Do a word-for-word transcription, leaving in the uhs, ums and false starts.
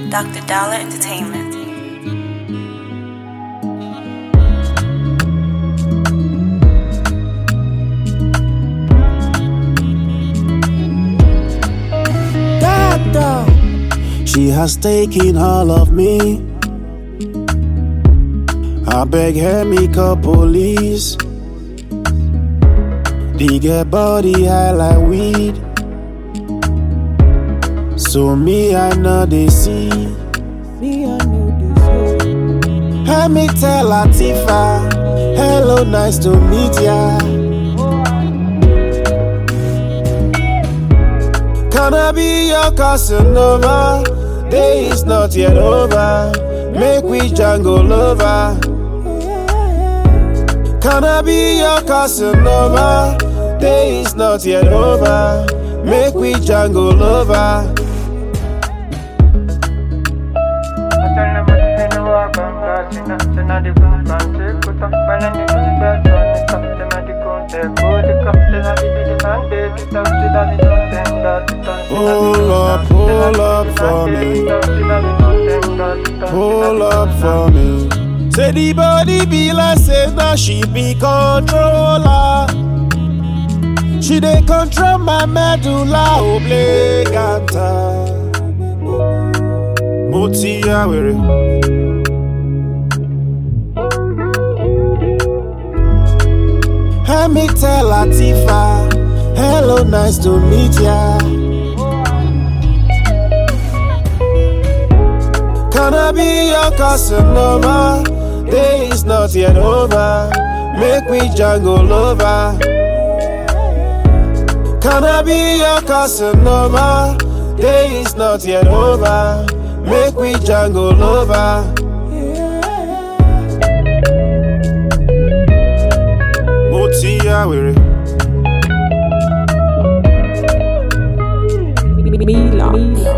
Doctor Dollar Entertainment. She has taken all of me. I beg her, me call police. They get body high like weed. So me, I know they see. Me, I know they see. Let me tell Latifa, hello, nice to meet ya. Can I be your Casanova? Day is not yet over. Make we Django lover. Can I be your Casanova? Day is not yet over. Make we Django lover. Pull up, pull up for me. Pull up for me. Say the body be like say now she be controller. She dey control my medulla oblongata. Moti awere. Let me tell Latifa, hello, nice to meet ya. Can I be your Casanova? Day is not yet over. Make we Django lover. Can I be your Casanova? Day is not yet over. Make we Django lover. Moti awere. Mila.